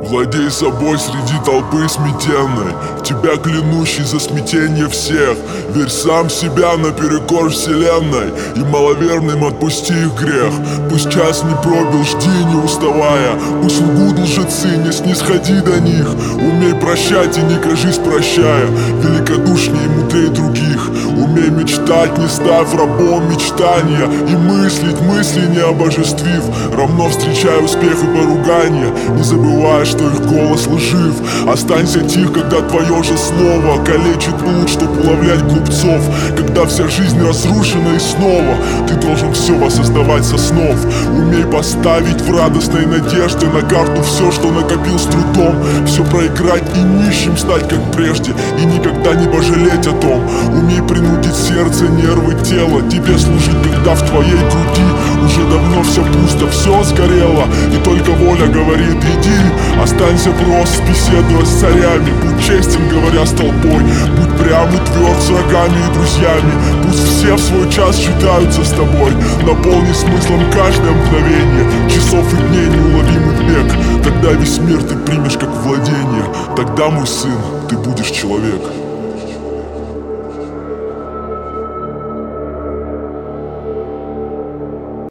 Владей собой среди толпы сметенной, тебя клянущий за смятение всех. Верь сам в себя наперекор вселенной, и маловерным отпусти их грех. Пусть час не пробил, жди не уставая, пусть лгут лжецы, не снисходи до них. Умей прощать и не кажись прощая, великодушнее и мудрее других. Умей мечтать, не ставь рабом мечтания, и мыслить мысли не обожествив. Равно встречай успех и поругания, не забывай, что их голос лжив. Останься тих, когда твое же слово калечит блуд, чтоб уловлять глупцов. Когда вся жизнь разрушена и снова ты должен все воссоздавать со снов. Умей поставить в радостной надежде на карту все, что накопил с трудом. Все проиграть и нищим стать, как прежде, и никогда не пожалеть о том. Умей принудить сердце, нервы, тело тебе служить, когда в твоей груди уже давно все пусто, все сгорело, и только воля говорит: иди. Останься прост, беседуя с царями, будь честен, говоря с толпой, будь прям и тверд с врагами и друзьями. Пусть все в свой час считаются с тобой, наполни смыслом каждое мгновение часов и дней неуловимый бег. Тогда весь мир ты примешь как владение, тогда, мой сын, ты будешь человек.